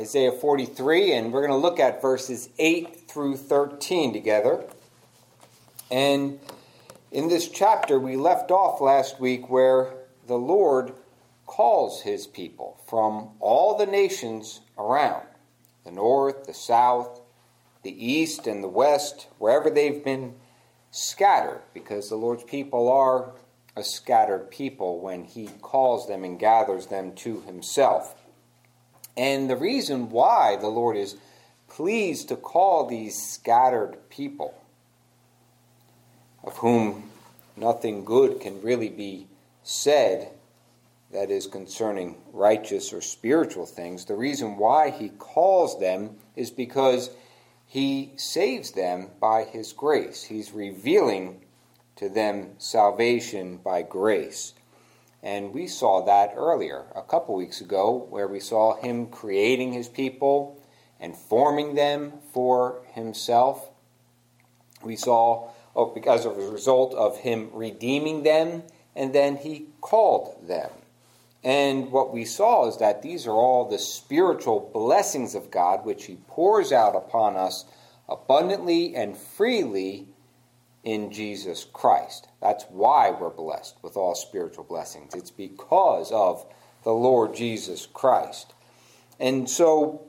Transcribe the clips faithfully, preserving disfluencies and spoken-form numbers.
Isaiah forty-three, and we're going to look at verses eight through thirteen together. And in this chapter, we left off last week where the Lord calls his people from all the nations around, the north, the south, the east, and the west, wherever they've been scattered, because the Lord's people are a scattered people when he calls them and gathers them to himself. And the reason why the Lord is pleased to call these scattered people, of whom nothing good can really be said that is concerning righteous or spiritual things, the reason why he calls them is because he saves them by his grace. He's revealing to them salvation by grace. And we saw that earlier, a couple weeks ago, where we saw him creating his people and forming them for himself. We saw, oh, because of a result of him redeeming them, and then he called them. And what we saw is that these are all the spiritual blessings of God, which he pours out upon us abundantly and freely in Jesus Christ. That's why we're blessed with all spiritual blessings. It's because of the Lord Jesus Christ. And so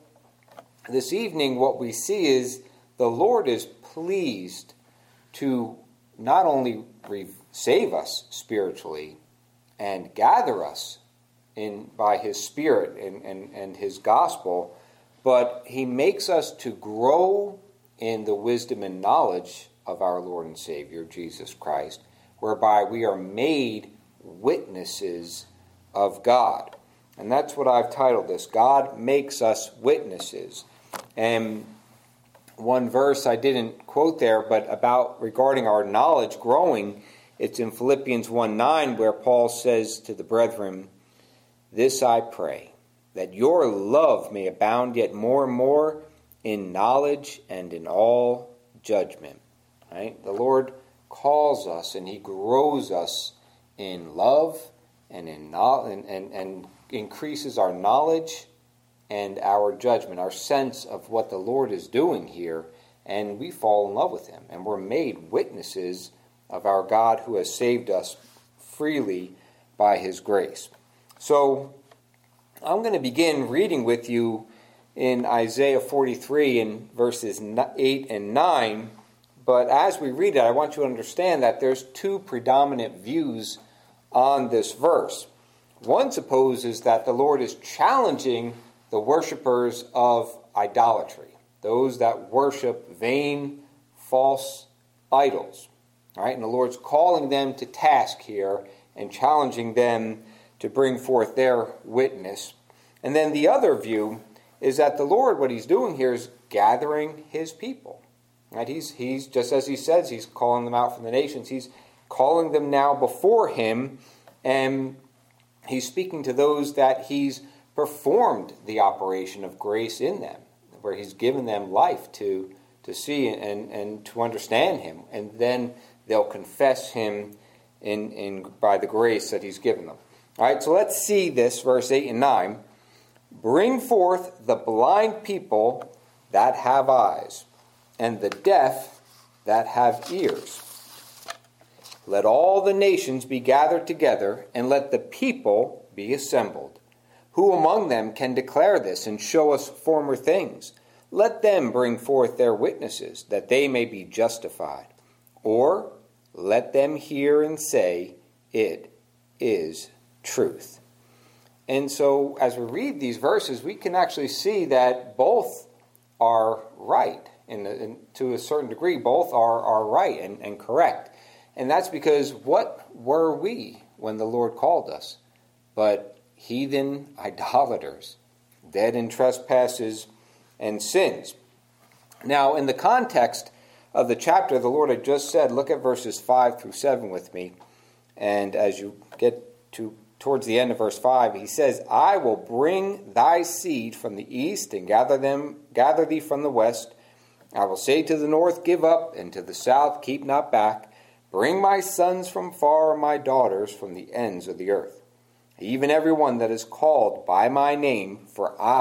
this evening what we see is the Lord is pleased to not only re- save us spiritually and gather us in by his Spirit and, and, and his gospel, but he makes us to grow in the wisdom and knowledge of our Lord and Savior, Jesus Christ, whereby we are made witnesses of God. And that's what I've titled this, God makes us witnesses. And one verse I didn't quote there, but about regarding our knowledge growing, it's in Philippians one nine, where Paul says to the brethren, "This I pray, that your love may abound yet more and more in knowledge and in all judgment." Right? The Lord calls us and he grows us in love and in knowledge, and, and, and increases our knowledge and our judgment, our sense of what the Lord is doing here, and we fall in love with him, and we're made witnesses of our God who has saved us freely by his grace. So I'm going to begin reading with you in Isaiah forty-three in verses eight and nine. But as we read it, I want you to understand that there's two predominant views on this verse. One supposes that the Lord is challenging the worshipers of idolatry, those that worship vain, false idols. All right, and the Lord's calling them to task here and challenging them to bring forth their witness. And then the other view is that the Lord, what he's doing here is gathering his people. Right? He's, he's, just as he says, he's calling them out from the nations. He's calling them now before him, and he's speaking to those that he's performed the operation of grace in them, where he's given them life to, to see and, and to understand him. And then they'll confess him in, in by the grace that he's given them. All right, so let's see this, verse eight and nine. "Bring forth the blind people that have eyes, and the deaf that have ears. Let all the nations be gathered together, and let the people be assembled. Who among them can declare this and show us former things? Let them bring forth their witnesses, that they may be justified. Or let them hear and say, it is truth." And so as we read these verses, we can actually see that both are right. In, in, to a certain degree, both are, are right and, and correct. And that's because what were we when the Lord called us? But heathen idolaters, dead in trespasses and sins. Now, in the context of the chapter, the Lord had just said, look at verses five through seven with me. And as you get to towards the end of verse five, he says, "I will bring thy seed from the east and gather them, gather thee from the west. I will say to the north, give up, and to the south, keep not back. Bring my sons from far, and my daughters from the ends of the earth. Even every one that is called by my name, for I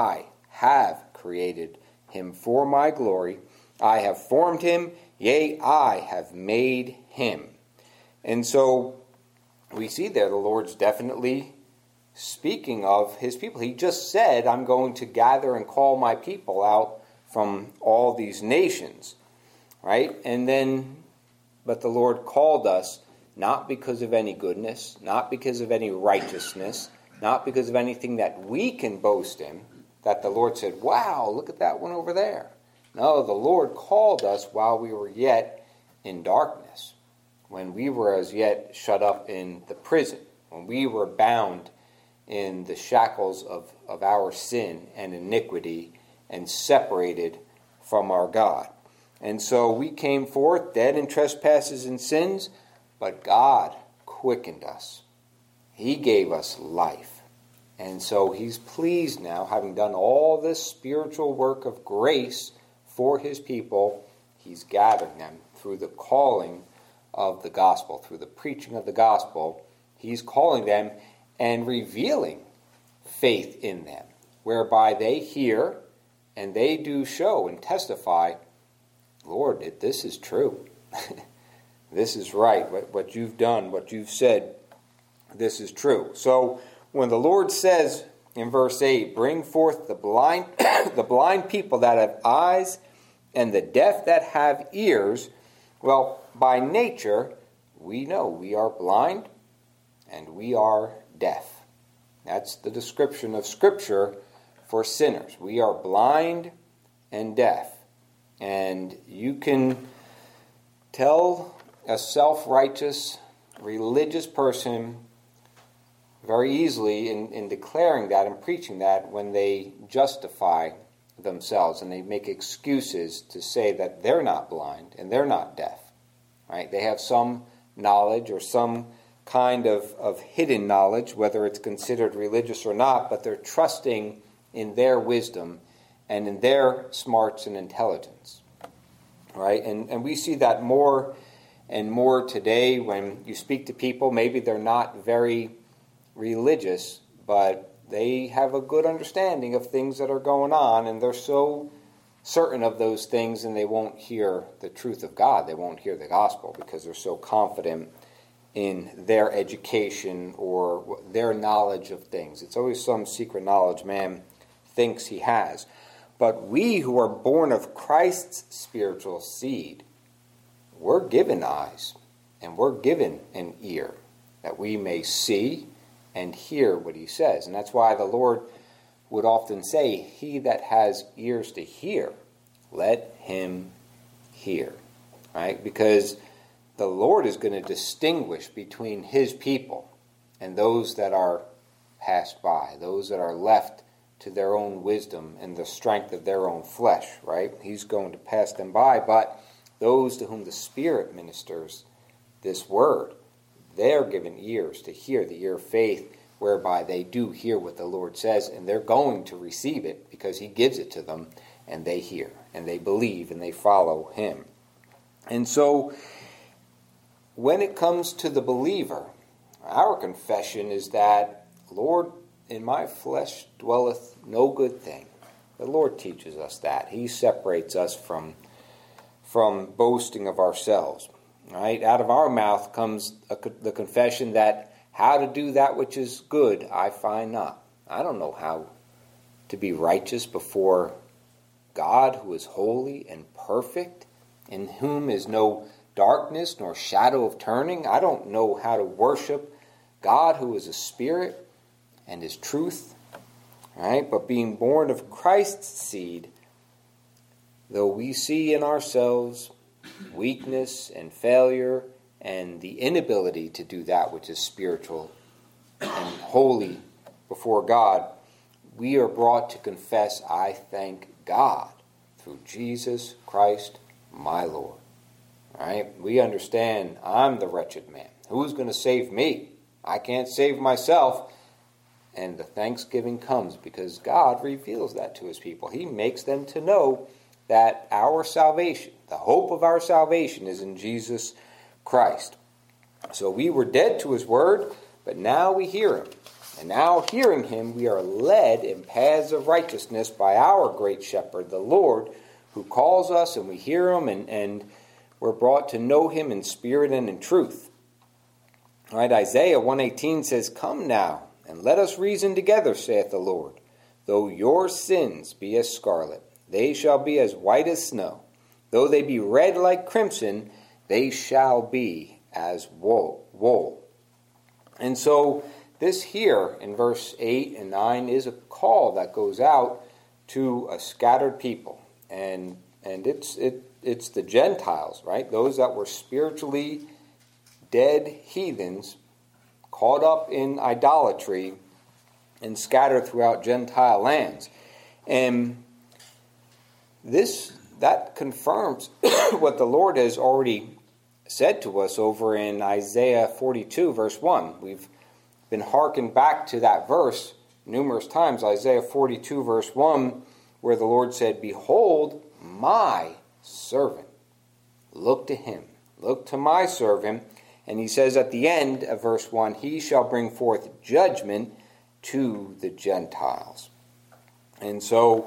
have created him for my glory. I have formed him, yea, I have made him. And so we see there the Lord's definitely speaking of his people. He just said, I'm going to gather and call my people out from all these nations, right? And then, but the Lord called us not because of any goodness, not because of any righteousness, not because of anything that we can boast in, that the Lord said, wow, look at that one over there. No, the Lord called us while we were yet in darkness, when we were as yet shut up in the prison, when we were bound in the shackles of, of our sin and iniquity and separated from our God. And so we came forth dead in trespasses and sins, but God quickened us. He gave us life. And so he's pleased now, having done all this spiritual work of grace for his people, he's gathering them through the calling of the gospel, through the preaching of the gospel. He's calling them and revealing faith in them, whereby they hear and they do show and testify, Lord, this is true. This is right. What, what you've done, what you've said, this is true. So when the Lord says in verse eight, bring forth the blind, the blind people that have eyes and the deaf that have ears, well, by nature, we know we are blind and we are deaf. That's the description of Scripture for sinners. We are blind and deaf. And you can tell a self-righteous, religious person very easily in, in declaring that and preaching that when they justify themselves and they make excuses to say that they're not blind and they're not deaf. Right? They have some knowledge or some kind of, of hidden knowledge, whether it's considered religious or not, but they're trusting in their wisdom and in their smarts and intelligence. Right? And, and we see that more and more today when you speak to people. Maybe they're not very religious, but they have a good understanding of things that are going on, and they're so certain of those things, and they won't hear the truth of God. They won't hear the gospel because they're so confident in their education or their knowledge of things. It's always some secret knowledge man thinks he has. But we who are born of Christ's spiritual seed, we're given eyes and we're given an ear that we may see and hear what he says. And that's why the Lord would often say, he that has ears to hear, let him hear. Right? Because the Lord is going to distinguish between his people and those that are passed by, those that are left to their own wisdom and the strength of their own flesh, right? He's going to pass them by, but those to whom the Spirit ministers this word, they're given ears to hear, the ear of faith, whereby they do hear what the Lord says, and they're going to receive it because he gives it to them, and they hear, and they believe, and they follow him. And so, when it comes to the believer, our confession is that, Lord, in my flesh dwelleth no good thing. The Lord teaches us that. He separates us from, from boasting of ourselves. Right? Out of our mouth comes a, the confession that how to do that which is good I find not. I don't know how to be righteous before God, who is holy and perfect, in whom is no darkness nor shadow of turning. I don't know how to worship God, who is a spirit and is truth. Right? But being born of Christ's seed, though we see in ourselves weakness and failure and the inability to do that which is spiritual and holy before God, we are brought to confess, I thank God through Jesus Christ my Lord. Right? We understand I'm the wretched man. Who's going to save me? I can't save myself. And the thanksgiving comes because God reveals that to his people. He makes them to know that our salvation, the hope of our salvation, is in Jesus Christ. So we were dead to his word, but now we hear him. And now, hearing him, we are led in paths of righteousness by our great shepherd, the Lord, who calls us, and we hear him, and, and we're brought to know him in spirit and in truth. All right, Isaiah one eighteen says, "Come now, and let us reason together, saith the Lord. Though your sins be as scarlet, they shall be as white as snow. Though they be red like crimson, they shall be as wool." wool. And so this here in verse eight and nine is a call that goes out to a scattered people. And and it's it it's the Gentiles, right? Those that were spiritually dead heathens, caught up in idolatry and scattered throughout Gentile lands. And this that confirms what the Lord has already said to us over in Isaiah forty-two, verse one. We've been hearkened back to that verse numerous times, Isaiah forty-two, verse one, where the Lord said, "Behold, my servant. Look to him. Look to my servant." And he says at the end of verse one, "He shall bring forth judgment to the Gentiles." And so,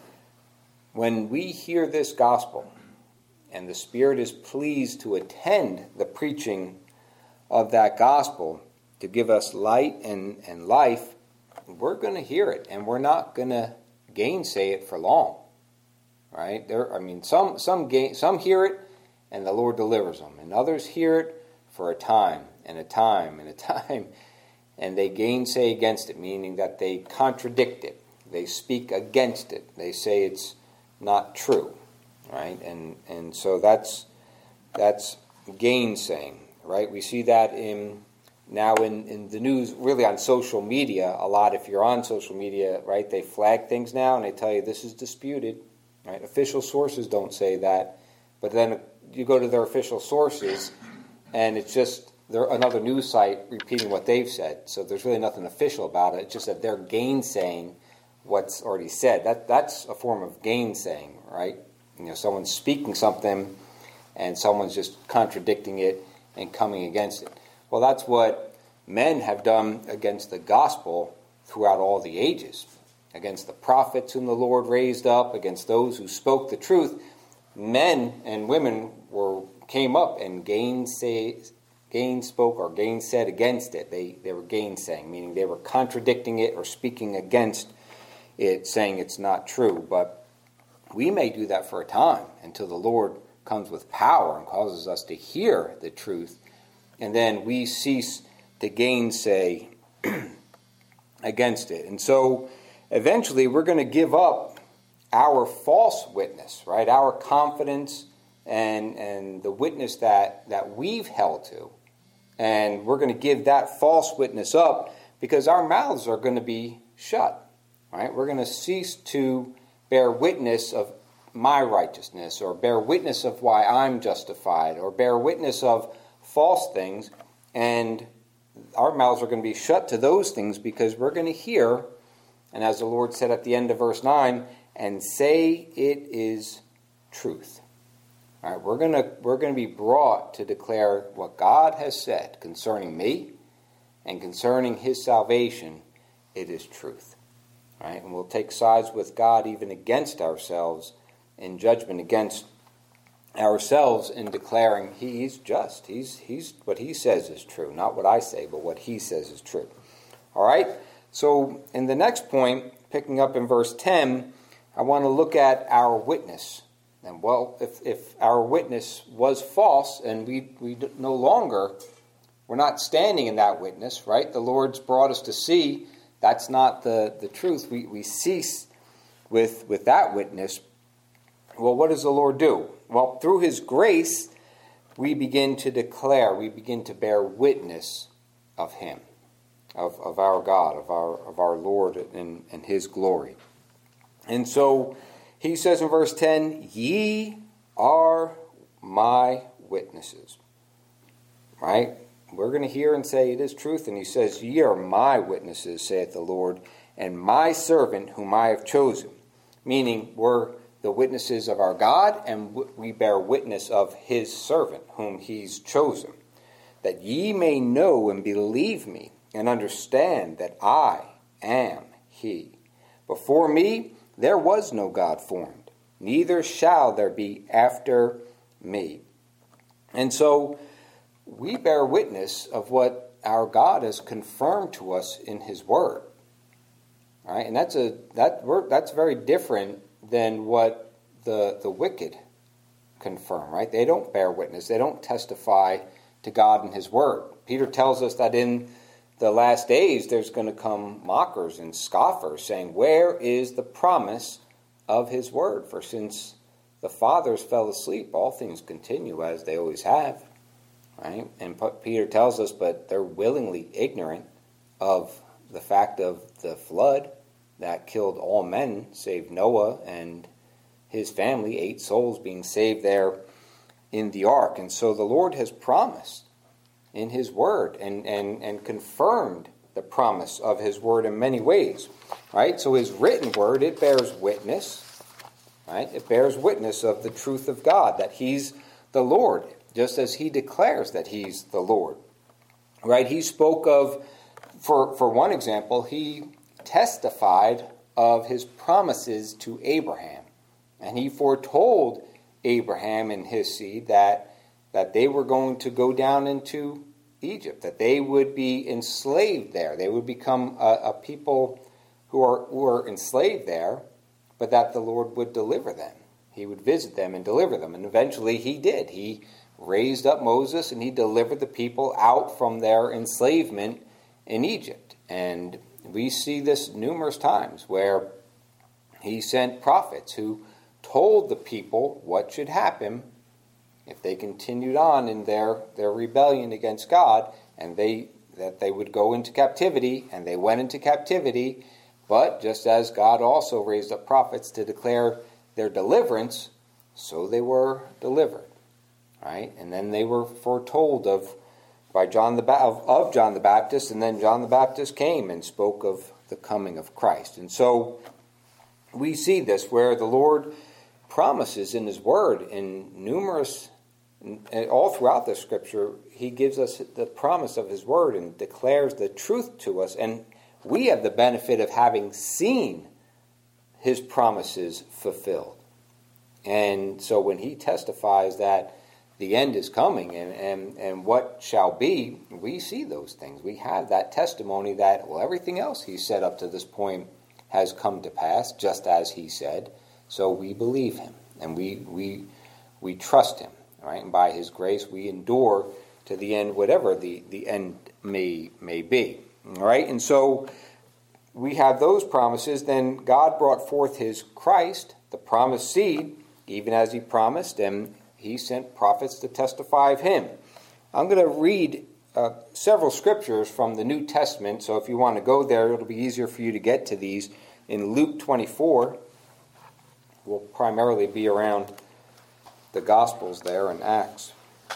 when we hear this gospel, and the Spirit is pleased to attend the preaching of that gospel to give us light and, and life, we're going to hear it, and we're not going to gainsay it for long. Right? There, I mean, some some gain, some hear it, and the Lord delivers them, and others hear it for a time and a time and a time, and they gainsay against it, meaning that they contradict it, they speak against it, they say it's not true. Right, and and so that's that's gainsaying, right? We see that in now in, in the news, really on social media a lot. If you're on social media, right, they flag things now and they tell you this is disputed. Right, official sources don't say that, but then you go to their official sources, and it's just they're another news site repeating what they've said. So there's really nothing official about it. It's just that they're gainsaying what's already said. That that's a form of gainsaying, right? You know, someone's speaking something and someone's just contradicting it and coming against it. Well, that's what men have done against the gospel throughout all the ages. Against the prophets whom the Lord raised up, against those who spoke the truth. Men and women were came up and gainsay, gainspoke or gainsaid against it. They, they were gainsaying, meaning they were contradicting it or speaking against it, saying it's not true. But we may do that for a time until the Lord comes with power and causes us to hear the truth, and then we cease to gainsay against it. And so eventually we're going to give up our false witness, right? Our confidence and, and the witness that, that we've held to. And we're going to give that false witness up because our mouths are going to be shut, right? We're going to cease to bear witness of my righteousness, or bear witness of why I'm justified, or bear witness of false things, and our mouths are going to be shut to those things because we're going to hear, and as the Lord said at the end of verse nine, and say it is truth. All right, we're going to we're going to be brought to declare what God has said concerning me and concerning his salvation. It is truth. Right? And we'll take sides with God even against ourselves in judgment against ourselves in declaring he's just. He's he's what he says is true. Not what I say, but what he says is true. All right? So in the next point, picking up in verse ten, I want to look at our witness. And well, if, if our witness was false and we, we no longer, we're not standing in that witness, right? The Lord's brought us to see that's not the, the truth. We, we cease with, with that witness. Well, what does the Lord do? Well, through his grace, we begin to declare, we begin to bear witness of him, of, of our God, of our of our Lord and, and his glory. And so he says in verse ten, ye are my witnesses. Right? We're going to hear and say it is truth. And he says, ye are my witnesses, saith the Lord, and my servant whom I have chosen. Meaning we're the witnesses of our God, and we bear witness of his servant whom he's chosen. That ye may know and believe me, and understand that I am he. Before me there was no God formed, neither shall there be after me. And so we bear witness of what our God has confirmed to us in his word. All right? And that's a that that's very different than what the the wicked confirm, right? They don't bear witness. They don't testify to God and his word. Peter tells us that in the last days there's going to come mockers and scoffers saying, "Where is the promise of his word? For since the fathers fell asleep, all things continue as they always have." Right? And Peter tells us, but they're willingly ignorant of the fact of the flood that killed all men, save Noah and his family, eight souls being saved there in the ark. And so the Lord has promised in his word and, and, and confirmed the promise of his word in many ways. Right? So his written word, it bears witness. Right? It bears witness of the truth of God, that he's the Lord, just as he declares that he's the Lord. Right? He spoke of, for, for one example, he testified of his promises to Abraham. And he foretold Abraham and his seed that, that they were going to go down into Egypt, that they would be enslaved there. They would become a, a people who are who are enslaved there, but that the Lord would deliver them. He would visit them and deliver them. And eventually he did. He raised up Moses and he delivered the people out from their enslavement in Egypt. And we see this numerous times where he sent prophets who told the people what should happen if they continued on in their, their rebellion against God, and they that they would go into captivity, and they went into captivity. But just as God also raised up prophets to declare their deliverance, so they were delivered. Right? And then they were foretold of by John the ba- of, of John the Baptist, and then John the Baptist came and spoke of the coming of Christ. And so we see this where the Lord promises in his word in numerous, all throughout the scripture, he gives us the promise of his word and declares the truth to us. And we have the benefit of having seen his promises fulfilled. And so when he testifies that the end is coming and, and, and what shall be, we see those things. We have that testimony that, well, everything else he said up to this point has come to pass, just as he said. So we believe him, and we we we trust him, right? And by his grace, we endure to the end, whatever the, the end may may be, all right? And so we have those promises. Then God brought forth his Christ, the promised seed, even as he promised, and he sent prophets to testify of him. I'm going to read uh, several scriptures from the New Testament, so if you want to go there, it'll be easier for you to get to these. In Luke twenty-four, we'll primarily be around the Gospels there and Acts.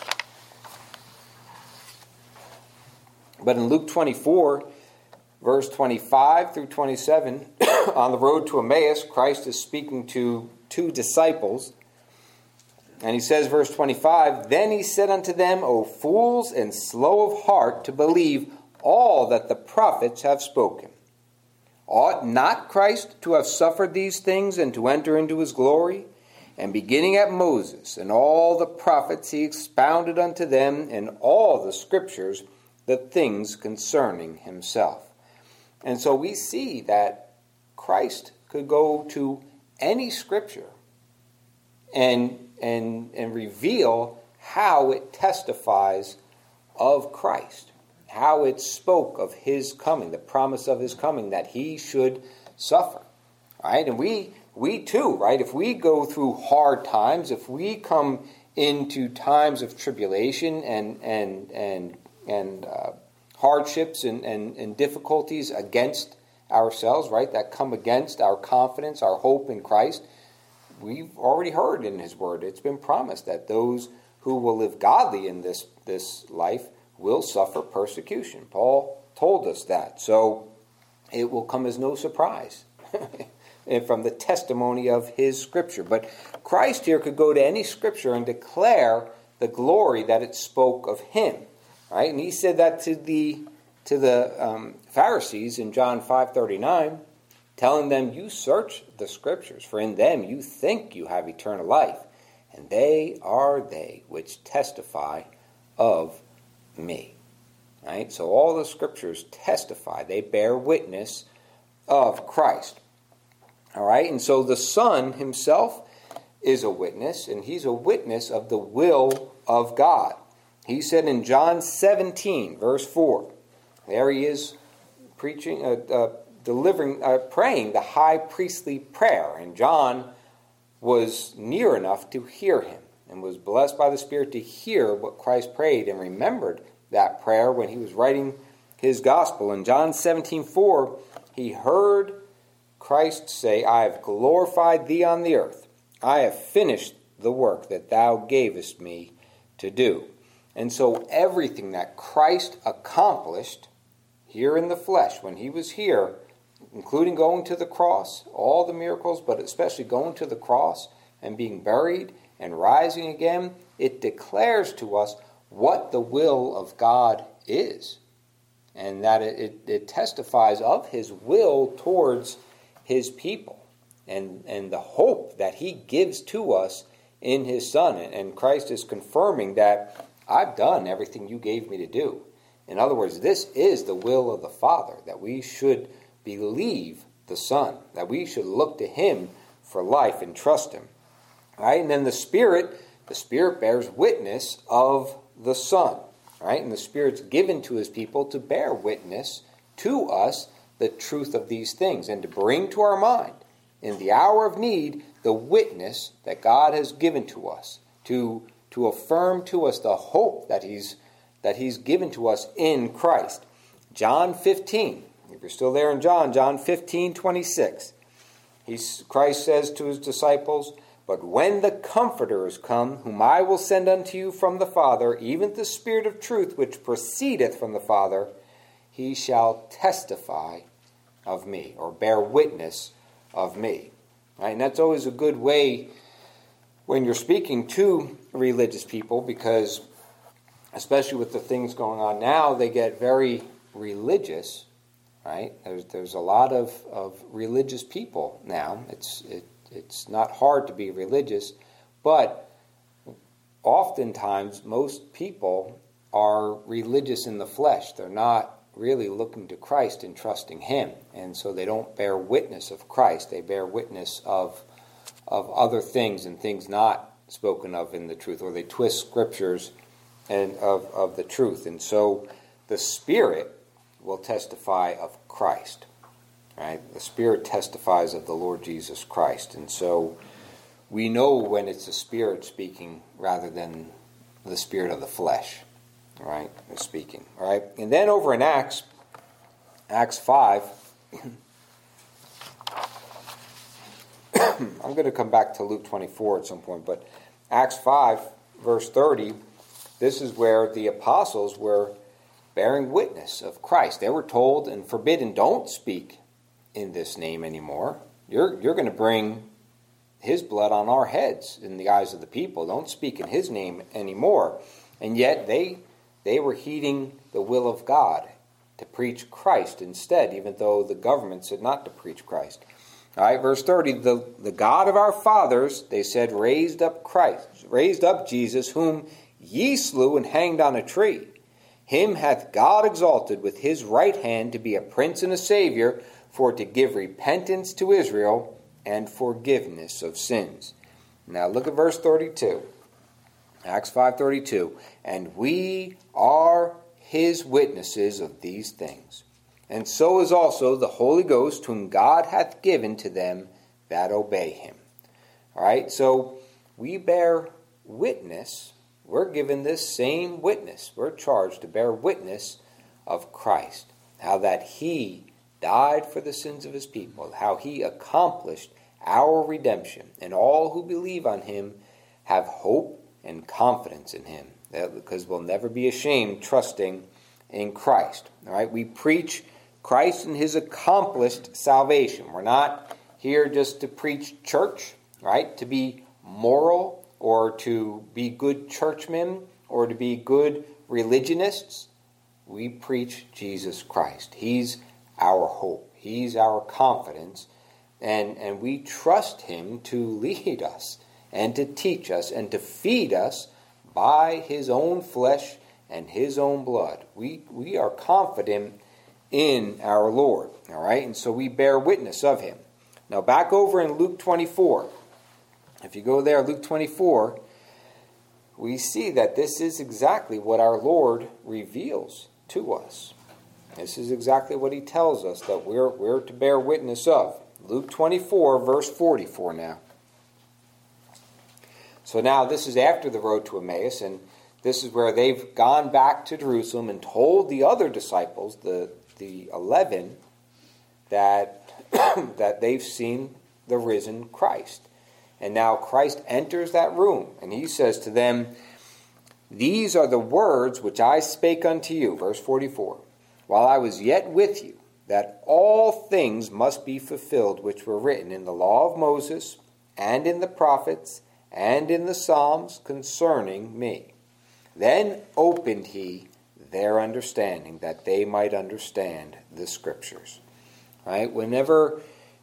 But in Luke twenty-four, verse twenty-five through twenty-seven, on the road to Emmaus, Christ is speaking to two disciples. And he says, verse twenty-five, "Then he said unto them, O fools and slow of heart to believe all that the prophets have spoken. Ought not Christ to have suffered these things and to enter into his glory? And beginning at Moses and all the prophets, he expounded unto them in all the scriptures the things concerning himself." And so we see that Christ could go to any scripture and and and reveal how it testifies of Christ, how it spoke of his coming, the promise of his coming, that he should suffer. Right? And we we too, right, if we go through hard times, if we come into times of tribulation and and and and uh, hardships and, and, and difficulties against ourselves, right, that come against our confidence, our hope in Christ, we've already heard in his word, it's been promised that those who will live godly in this, this life will suffer persecution. Paul told us that. So it will come as no surprise from the testimony of his scripture. But Christ here could go to any scripture and declare the glory that it spoke of him. Right? And he said that to the to the um, Pharisees in John five thirty-nine, telling them, you search the Scriptures, for in them you think you have eternal life, and they are they which testify of me. Right? So all the Scriptures testify. They bear witness of Christ. All right? And so the Son himself is a witness, and he's a witness of the will of God. He said in John seventeen, verse four, there he is preaching, uh, uh, delivering, uh, praying the high priestly prayer, and John was near enough to hear him and was blessed by the Spirit to hear what Christ prayed and remembered that prayer when he was writing his gospel. In John seventeen four, he heard Christ say, I have glorified thee on the earth. I have finished the work that thou gavest me to do. And so everything that Christ accomplished here in the flesh, when he was here, including going to the cross, all the miracles, but especially going to the cross and being buried and rising again, it declares to us what the will of God is. And that it, it, it testifies of his will towards his people. And, and the hope that he gives to us in his Son. And Christ is confirming that I've done everything you gave me to do. In other words, this is the will of the Father, that we should believe the Son, that we should look to him for life and trust him. Right? And then the Spirit, the Spirit bears witness of the Son. Right? And the Spirit's given to his people to bear witness to us the truth of these things and to bring to our mind in the hour of need the witness that God has given to us, to, to affirm to us the hope that he's, that he's given to us in Christ. John fifteen, if you're still there in John, John fifteen twenty-six, he's, Christ says to his disciples, but when the Comforter is come, whom I will send unto you from the Father, even the Spirit of truth which proceedeth from the Father, he shall testify of me, or bear witness of me. Right? And that's always a good way when you're speaking to religious people, because especially with the things going on now, they get very religious. Right? There's there's a lot of, of religious people now. It's it it's not hard to be religious, but oftentimes most people are religious in the flesh. They're not really looking to Christ and trusting him. And so they don't bear witness of Christ. They bear witness of of other things and things not spoken of in the truth, or they twist scriptures and of, of the truth. And so the Spirit will testify of Christ. Right? The Spirit testifies of the Lord Jesus Christ. And so we know when it's the Spirit speaking rather than the spirit of the flesh. Right, speaking. All right, and then over in Acts, Acts five, I'm going to come back to Luke twenty-four at some point, but Acts five, verse thirty, this is where the apostles were bearing witness of Christ. They were told and forbidden, don't speak in this name anymore. You're you're going to bring his blood on our heads in the eyes of the people. Don't speak in his name anymore. And yet they They were heeding the will of God to preach Christ instead, even though the government said not to preach Christ. All right, verse thirty, the, the God of our fathers, they said, raised up Christ, raised up Jesus, whom ye slew and hanged on a tree. Him hath God exalted with his right hand to be a prince and a savior, for to give repentance to Israel and forgiveness of sins. Now look at verse thirty-two. Acts five thirty-two, and we are his witnesses of these things. And so is also the Holy Ghost, whom God hath given to them that obey him. All right, so we bear witness. We're given this same witness. We're charged to bear witness of Christ. How that he died for the sins of his people. How he accomplished our redemption. And all who believe on him have hope and confidence in him, because we'll never be ashamed trusting in Christ. All right, we preach Christ and his accomplished salvation. We're not here just to preach church, right? To be moral or to be good churchmen or to be good religionists. we preach Jesus Christ. He's our hope. He's our confidence. And, and we trust him to lead us and to teach us and to feed us by his own flesh and his own blood. We, we are confident in our Lord. All right? And so we bear witness of him. Now back over in Luke twenty-four. If you go there, Luke twenty-four, we see that this is exactly what our Lord reveals to us. This is exactly what he tells us that we're, we're to bear witness of. Luke twenty-four, verse forty-four now. So now this is after the road to Emmaus, and this is where they've gone back to Jerusalem and told the other disciples, the, the eleven, that, that they've seen the risen Christ. And now Christ enters that room, and he says to them, "These are the words which I spake unto you," verse forty-four, "while I was yet with you, that all things must be fulfilled which were written in the law of Moses, and in the prophets, and in the Psalms concerning me. Then opened he their understanding, that they might understand the Scriptures." Right? Whenever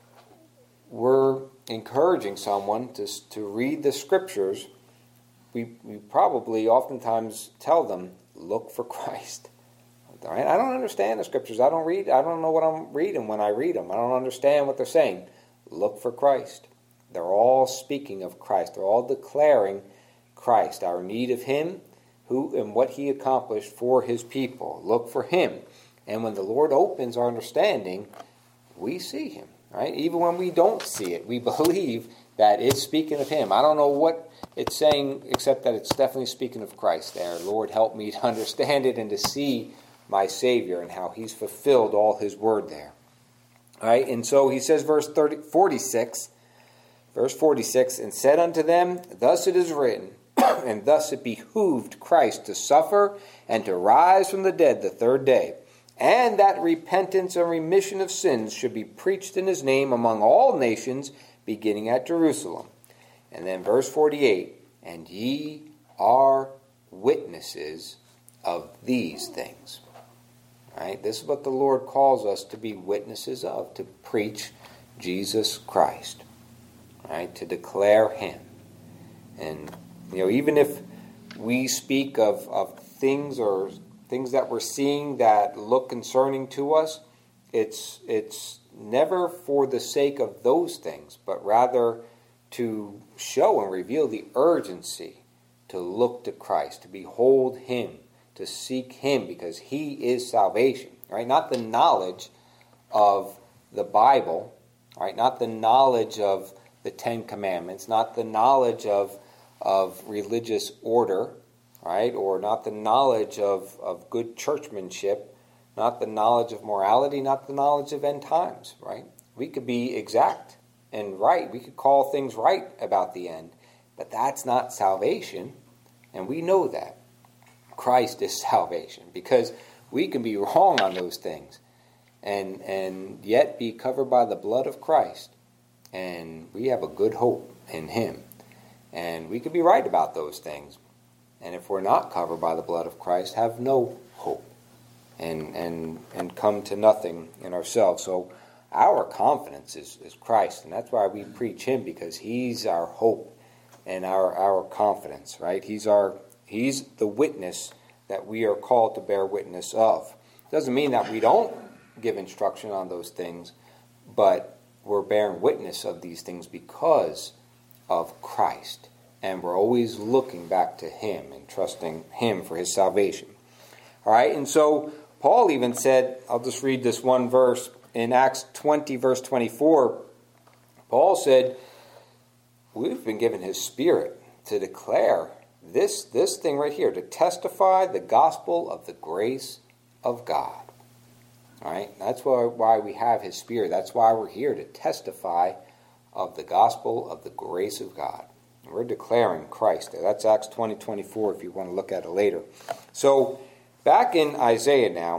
we're encouraging someone to, to read the Scriptures, we, we probably oftentimes tell them, look for Christ. Right? I don't understand the Scriptures. I don't read. I don't know what I'm reading when I read them. I don't understand what they're saying. Look for Christ. They're all speaking of Christ. They're all declaring Christ, our need of him, who and what he accomplished for his people. Look for him. And when the Lord opens our understanding, we see him. Right? Even when we don't see it, we believe that it's speaking of him. I don't know what it's saying, except that it's definitely speaking of Christ there. Lord, help me to understand it and to see my Savior and how he's fulfilled all his word there. All right, and so he says, verse thirty, forty-six, verse forty-six, "And said unto them, Thus it is written, and thus it behooved Christ to suffer and to rise from the dead the third day, and that repentance and remission of sins should be preached in his name among all nations, beginning at Jerusalem." And then verse forty-eight, "And ye are witnesses of these things." Right? This is what the Lord calls us to be witnesses of, to preach Jesus Christ. Right? To declare him. And, you know, even if we speak of, of things or things that we're seeing that look concerning to us, it's it's never for the sake of those things, but rather to show and reveal the urgency to look to Christ, to behold him, to seek him, because he is salvation. Right? Not the knowledge of the Bible, right? Not the knowledge of the Ten Commandments, not the knowledge of of religious order, right? Or not the knowledge of, of good churchmanship, not the knowledge of morality, not the knowledge of end times, right? We could be exact and right. We could call things right about the end, but that's not salvation, and we know that. Christ is salvation, because we can be wrong on those things and, and yet be covered by the blood of Christ, and we have a good hope in him. And we could be right about those things. And if we're not covered by the blood of Christ, have no hope and and and come to nothing in ourselves. So our confidence is, is Christ, and that's why we preach him, because he's our hope and our, our confidence, right? He's our he's the witness that we are called to bear witness of. Doesn't mean that we don't give instruction on those things, but we're bearing witness of these things because of Christ, and we're always looking back to him and trusting him for his salvation. All right, and so Paul even said, I'll just read this one verse in Acts twenty, verse twenty-four. Paul said, we've been given his Spirit to declare this, this thing right here, to testify the gospel of the grace of God. All right, that's why, why we have his Spirit. That's why we're here, to testify of the gospel of the grace of God. And we're declaring Christ there. That's Acts twenty, twenty-four if you want to look at it later. So back in Isaiah now.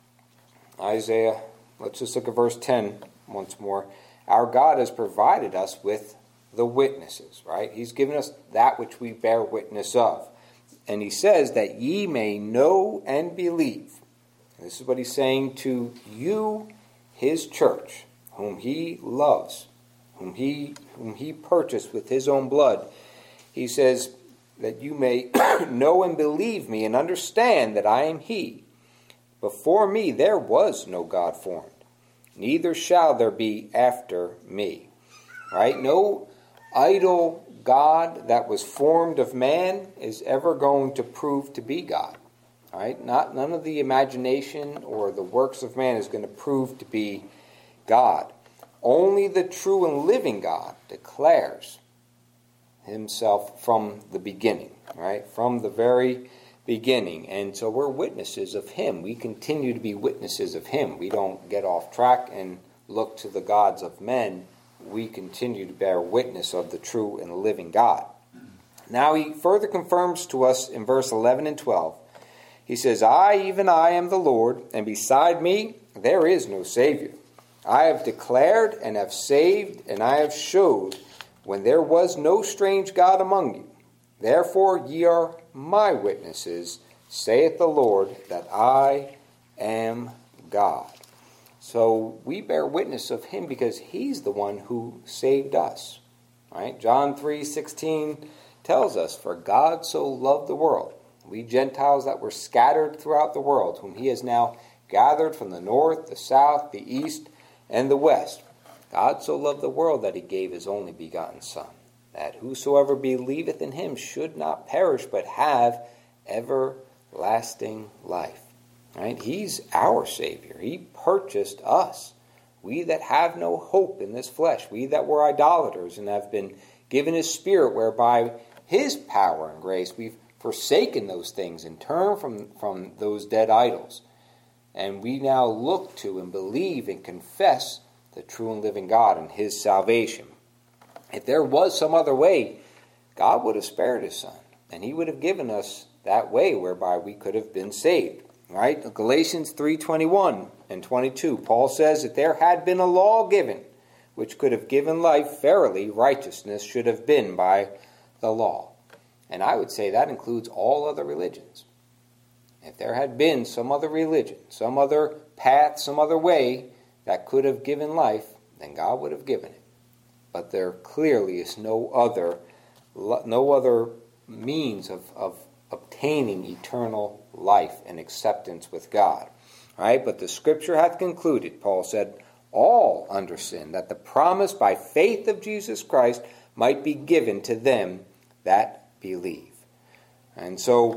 Isaiah, let's just look at verse ten once more. Our God has provided us with the witnesses, right? He's given us that which we bear witness of. And he says that ye may know and believe This is what he's saying to you, his church, whom he loves, whom he, whom he purchased with his own blood. He says that you may know and believe me and understand that I am he. Before me there was no God formed, neither shall there be after me. Right? No idol God that was formed of man is ever going to prove to be God. Right? Not none of the imagination or the works of man is going to prove to be God. Only the true and living God declares himself from the beginning, right? From the very beginning. And so we're witnesses of him. We continue to be witnesses of him. We don't get off track and look to the gods of men. We continue to bear witness of the true and living God. Now he further confirms to us in verse eleven and twelve. He says, I, even I, am the Lord, and beside me there is no Savior. I have declared and have saved, and I have showed when there was no strange God among you. Therefore ye are my witnesses, saith the Lord, that I am God. So we bear witness of him because he's the one who saved us. Right? John three sixteen tells us, for God so loved the world, we Gentiles that were scattered throughout the world, whom he has now gathered from the north, the south, the east, and the west. God so loved the world that he gave his only begotten Son, that whosoever believeth in him should not perish, but have everlasting life. Right? He's our Savior. He purchased us. We that have no hope in this flesh, we that were idolaters and have been given his Spirit, whereby his power and grace we've forsaken those things and turned from, from those dead idols. And we now look to and believe and confess the true and living God and his salvation. If there was some other way, God would have spared his Son, and he would have given us that way whereby we could have been saved. Right? Galatians three twenty-one and twenty-two, Paul says that there had been a law given, which could have given life. Verily, righteousness should have been by the law. And I would say that includes all other religions. If there had been some other religion, some other path, some other way that could have given life, then God would have given it. But there clearly is no other, no other means of, of obtaining eternal life and acceptance with God. Right? But the Scripture hath concluded, Paul said, all under sin, that the promise by faith of Jesus Christ might be given to them that believe. And so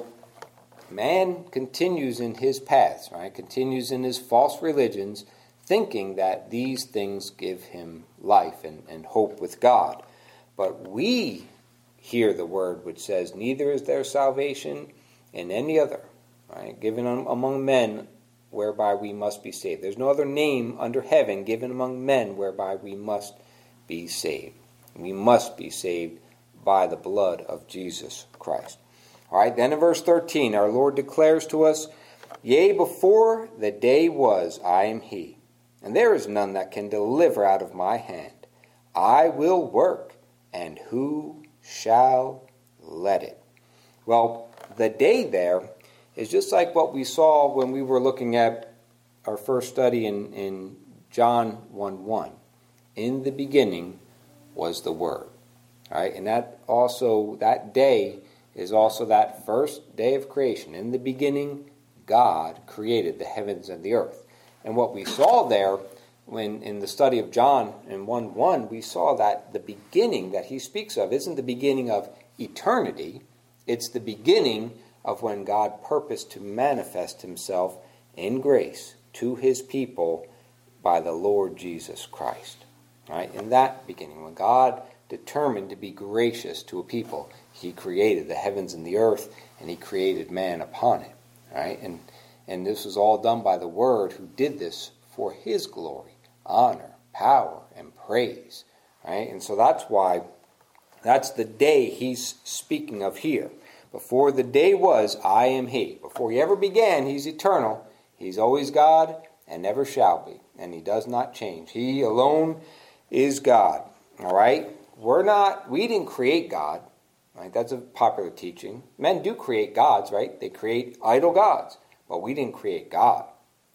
man continues in his paths, right? Continues in his false religions, thinking that these things give him life and, and hope with God. But we hear the word which says, neither is there salvation in any other, right? Given among men whereby we must be saved. There's no other name under heaven given among men whereby we must be saved. We must be saved by the blood of Jesus Christ. All right, then in verse thirteen, our Lord declares to us, yea, before the day was, I am he, and there is none that can deliver out of my hand. I will work, and who shall let it? Well, the day there is just like what we saw when we were looking at our first study in, in John one one. In the beginning was the Word. All right, and that also, that day is also that first day of creation. In the beginning, God created the heavens and the earth. And what we saw there, when in the study of John in one one, we saw that the beginning that he speaks of isn't the beginning of eternity. It's the beginning of when God purposed to manifest himself in grace to his people by the Lord Jesus Christ. Right? In that beginning, when God determined to be gracious to a people, he created the heavens and the earth, and he created man upon it. Right? And and this was all done by the Word, who did this for his glory, honor, power, and praise. Right? And so that's why, that's the day he's speaking of here. Before the day was, I am he. Before he ever began, he's eternal. He's always God and never shall be. And he does not change. He alone is God. All right? We're not, we didn't create God. Right? That's a popular teaching. Men do create gods, right? They create idol gods. But we didn't create God.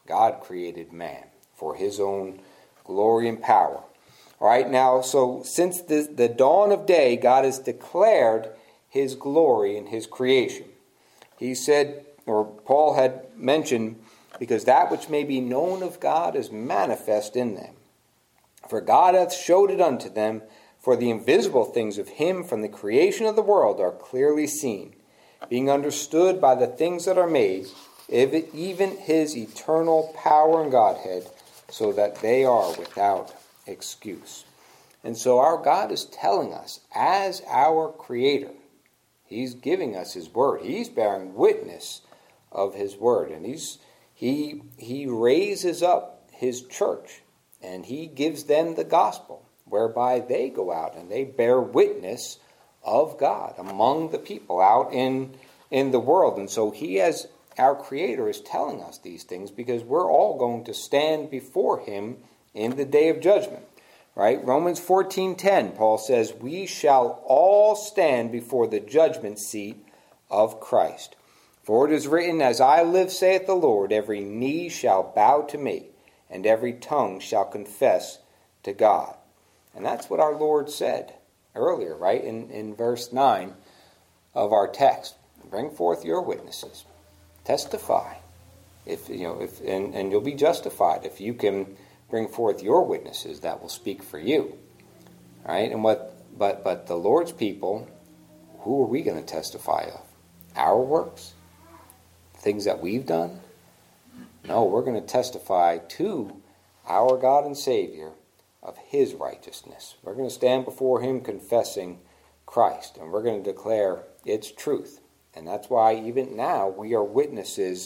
God created man for his own glory and power. All right, now, so since the, the dawn of day, God has declared his glory in his creation. He said, or Paul had mentioned, because that which may be known of God is manifest in them. For God hath showed it unto them, for the invisible things of him from the creation of the world are clearly seen, being understood by the things that are made, even his eternal power and Godhead, so that they are without excuse. And so our God is telling us, as our Creator, he's giving us his word. He's bearing witness of his word. And he's he he raises up his church, and he gives them the gospel, whereby they go out and they bear witness of God among the people out in, in the world. And so he, as our Creator, is telling us these things because we're all going to stand before him in the day of judgment. Right? Romans fourteen ten, Paul says, we shall all stand before the judgment seat of Christ. For it is written, as I live, saith the Lord, every knee shall bow to me, and every tongue shall confess to God. And that's what our Lord said earlier, right? In, in verse nine of our text. Bring forth your witnesses. Testify. If you know, if and, and you'll be justified if you can bring forth your witnesses that will speak for you. Right? And what but but the Lord's people, who are we going to testify of? Our works? Things that we've done? No, we're going to testify to our God and Savior of his righteousness. We're going to stand before him confessing Christ, and we're going to declare its truth. And that's why even now we are witnesses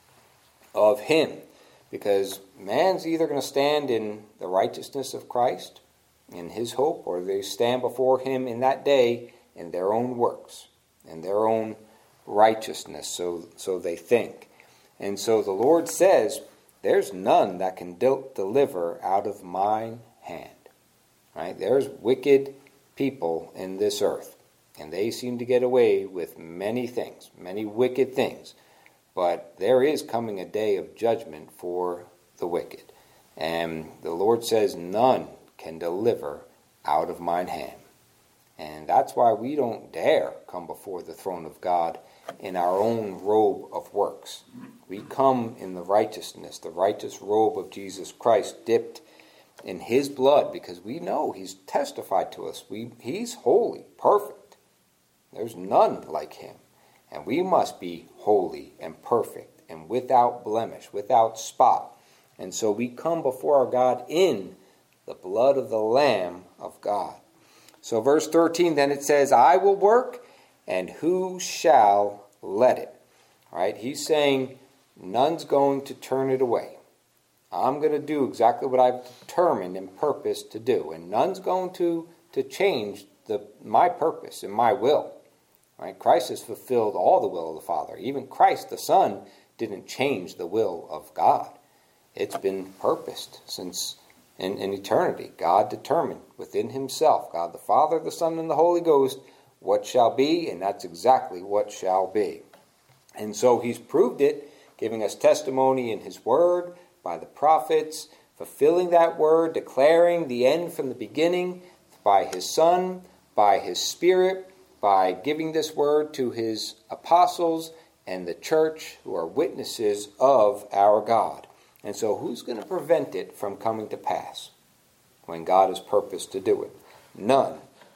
of him, because man's either going to stand in the righteousness of Christ, in his hope, or they stand before him in that day in their own works, in their own righteousness, so, so they think. And so the Lord says, there's none that can del- deliver out of mine hand. Right? There's wicked people in this earth, and they seem to get away with many things, many wicked things. But there is coming a day of judgment for the wicked. And the Lord says, none can deliver out of mine hand. And that's why we don't dare come before the throne of God in our own robe of works. We come in the righteousness, the righteous robe of Jesus Christ, dipped in his blood, because we know he's testified to us. We, he's holy, perfect. There's none like him. And we must be holy and perfect and without blemish, without spot. And so we come before our God in the blood of the Lamb of God. So verse thirteen, then it says, I will work, and who shall let it? All right, he's saying none's going to turn it away. I'm going to do exactly what I've determined and purposed to do. And none's going to, to change the my purpose and my will. Right? Christ has fulfilled all the will of the Father. Even Christ, the Son, didn't change the will of God. It's been purposed since in, in eternity. God determined within himself, God the Father, the Son, and the Holy Ghost, what shall be, and that's exactly what shall be. And so he's proved it, giving us testimony in his word, by the prophets, fulfilling that word, declaring the end from the beginning, by his Son, by his Spirit, by giving this word to his apostles and the church, who are witnesses of our God. And so who's going to prevent it from coming to pass when God has purposed to do it? None.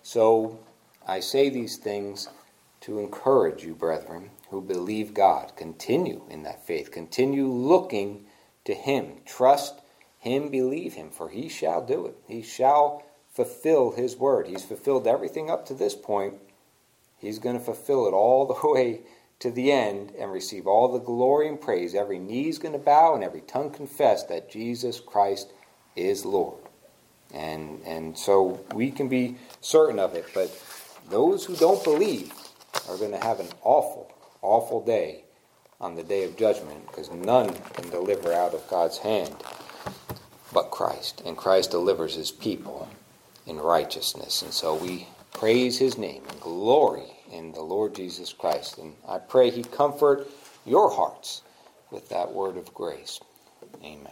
So I say these things to encourage you, brethren, who believe God. Continue in that faith. Continue looking to him. Trust him, believe him, for he shall do it. He shall fulfill his word. He's fulfilled everything up to this point. He's going to fulfill it all the way to the end and receive all the glory and praise. Every knee is going to bow and every tongue confess that Jesus Christ is Lord. And, and so we can be certain of it. But those who don't believe are going to have an awful, awful day on the day of judgment, because none can deliver out of God's hand but Christ. And Christ delivers his people in righteousness. And so we praise his name and glory in the Lord Jesus Christ. And I pray he comfort your hearts with that word of grace. Amen.